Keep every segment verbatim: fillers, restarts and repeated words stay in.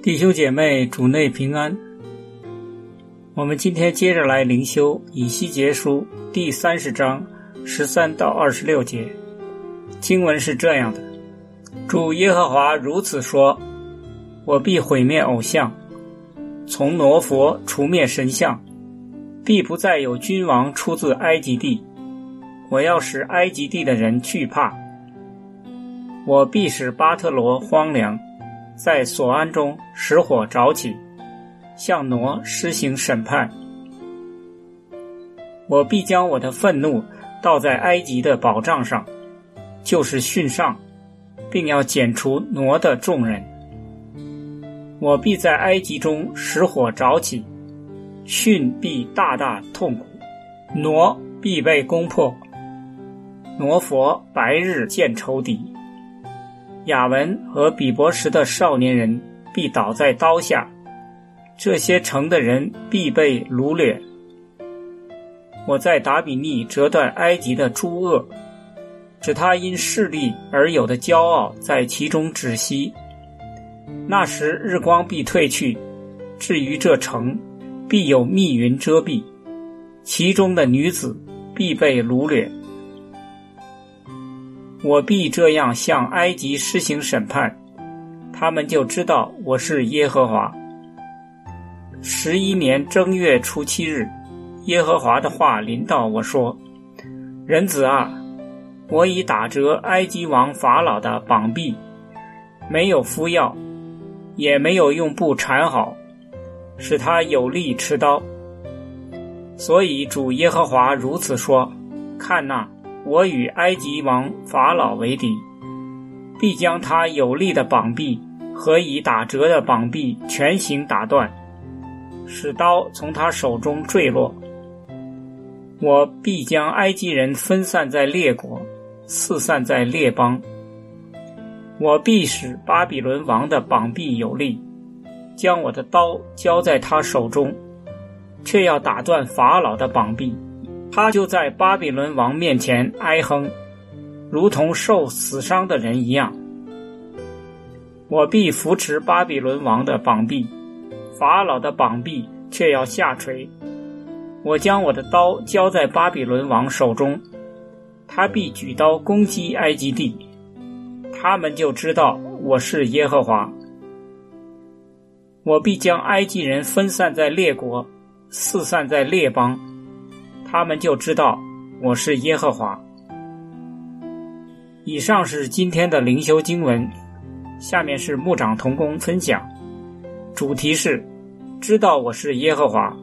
弟兄姐妹，主内平安。我们今天接着来灵修以西结书第三十章十三到二十六节。经文是这样的：主耶和华如此说，我必毁灭偶像，从挪佛除灭神像，必不再有君王出自埃及地。我要使埃及地的人惧怕。我必使巴特罗荒凉，在索安中使火着起，向挪施行审判。我必将我的愤怒倒在埃及的宝藏上，就是训上，并要剪除挪的众人。我必在埃及中使火着起，训必大大痛苦，挪必被攻破。挪佛白日见仇敌，亚文和比伯什的少年人必倒在刀下，这些城的人必被掳掠。我在达比尼折断埃及的诸恶，使他因势力而有的骄傲在其中止息。那时日光必退去，至于这城，必有密云遮蔽，其中的女子必被掳掠。我必这样向埃及施行审判，他们就知道我是耶和华。十一年正月初七日，耶和华的话临到我说：人子啊，我已打折埃及王法老的膀臂，没有敷药，也没有用布缠好，使他有力持刀。所以主耶和华如此说：看哪，我与埃及王法老为敌，必将他有力的膀臂和已打折的膀臂全行打断，使刀从他手中坠落。我必将埃及人分散在列国，四散在列邦。我必使巴比伦王的膀臂有力，将我的刀交在他手中，却要打断法老的膀臂。他就在巴比伦王面前哀哼，如同受死伤的人一样。我必扶持巴比伦王的膀臂，法老的膀臂却要下垂。我将我的刀交在巴比伦王手中，他必举刀攻击埃及地，他们就知道我是耶和华。我必将埃及人分散在列国，四散在列邦，他们就知道我是耶和华。以上是今天的灵修经文，下面是牧长同工分享，主题是知道我是耶和华。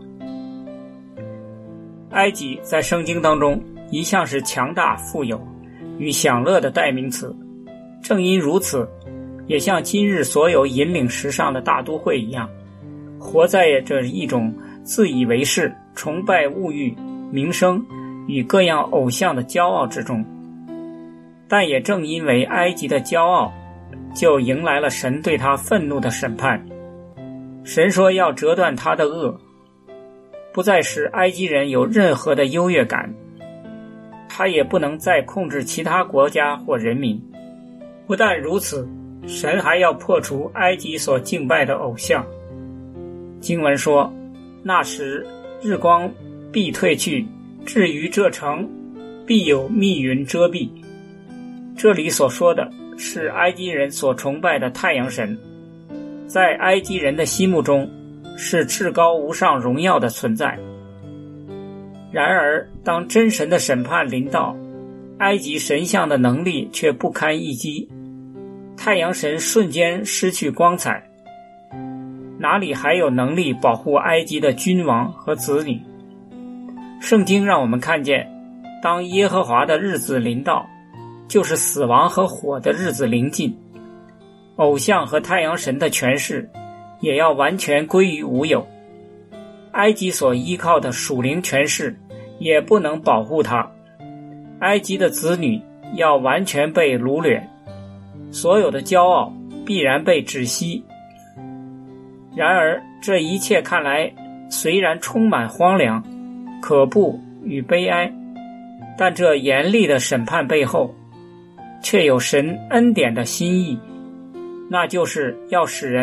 埃及在圣经当中一向是强大富有与享乐的代名词，正因如此，也像今日所有引领时尚的大都会一样，活在这一种自以为是、崇拜物欲、名声与各样偶像的骄傲之中。但也正因为埃及的骄傲，就迎来了神对他愤怒的审判。神说要折断他的恶，不再使埃及人有任何的优越感，他也不能再控制其他国家或人民。不但如此，神还要破除埃及所敬拜的偶像。经文说，那时日光必退去，至于这城，必有密云遮蔽。这里所说的是埃及人所崇拜的太阳神，在埃及人的心目中是至高无上荣耀的存在。然而当真神的审判临到，埃及神像的能力却不堪一击，太阳神瞬间失去光彩，哪里还有能力保护埃及的君王和子女？圣经让我们看见，当耶和华的日子临到，就是死亡和火的日子临近，偶像和太阳神的权势也要完全归于无有。埃及所依靠的属灵权势也不能保护他，埃及的子女要完全被掳掠，所有的骄傲必然被止息。然而这一切看来虽然充满荒凉、可怖与悲哀，但这严厉的审判背后却有神恩典的心意，那就是要使人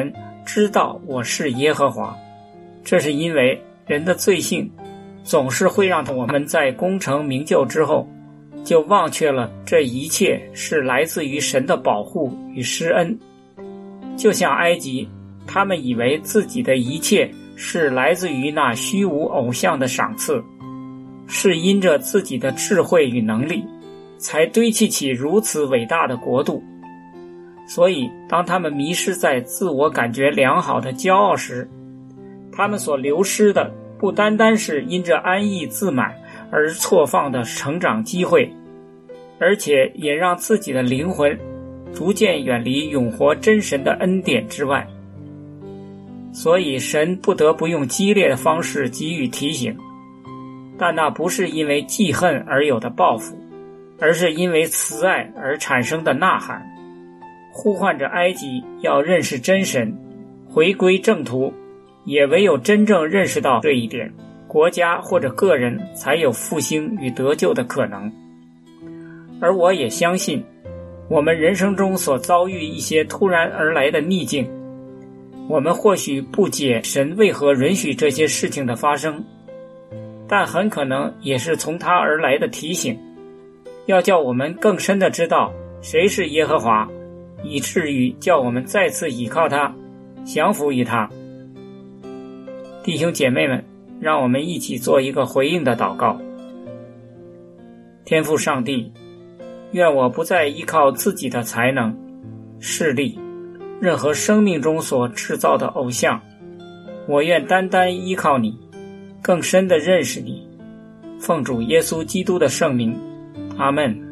知道我是耶和华。这是因为人的罪性总是会让我们在功成名就之后，就忘却了这一切是来自于神的保护与施恩。就像埃及，他们以为自己的一切是来自于那虚无偶像的赏赐，是因着自己的智慧与能力，才堆砌起如此伟大的国度。所以当他们迷失在自我感觉良好的骄傲时，他们所流失的不单单是因着安逸自满而错放的成长机会，而且也让自己的灵魂逐渐远离永活真神的恩典之外。所以神不得不用激烈的方式给予提醒，但那不是因为记恨而有的报复，而是因为慈爱而产生的呐喊，呼唤着埃及要认识真神，回归正途。也唯有真正认识到这一点，国家或者个人才有复兴与得救的可能。而我也相信，我们人生中所遭遇一些突然而来的逆境，我们或许不解神为何允许这些事情的发生，但很可能也是从他而来的提醒，要叫我们更深地知道谁是耶和华，以至于叫我们再次倚靠他，降服于他。弟兄姐妹们，让我们一起做一个回应的祷告。天父上帝，愿我不再依靠自己的才能、势力，任何生命中所制造的偶像，我愿单单依靠你，更深地认识你。奉主耶稣基督的圣名，阿们。